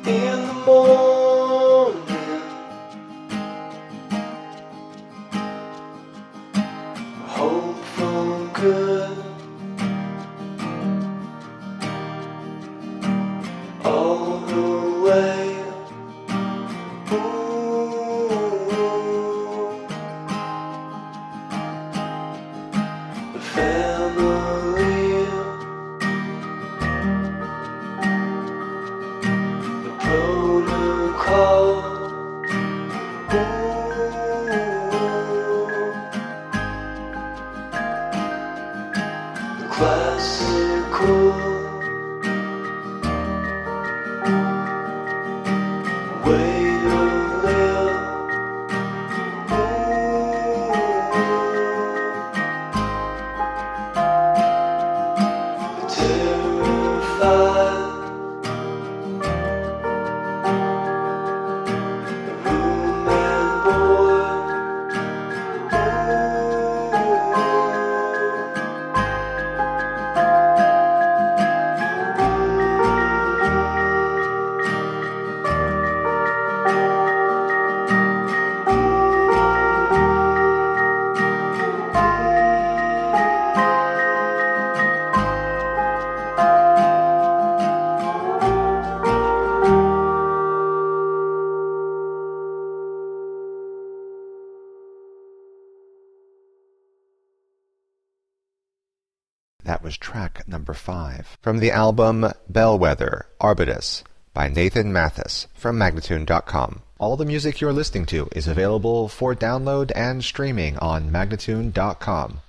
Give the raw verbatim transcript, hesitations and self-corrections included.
in the morning. Hope for good. All the way. Ooh. The family. The protocol. The classical way to live. The terrified. The room and board. That was track number five from the album Bellwether, Arbutus by Nathan Mathis from Magnatune dot com. All the music you're listening to is available for download and streaming on Magnatune dot com.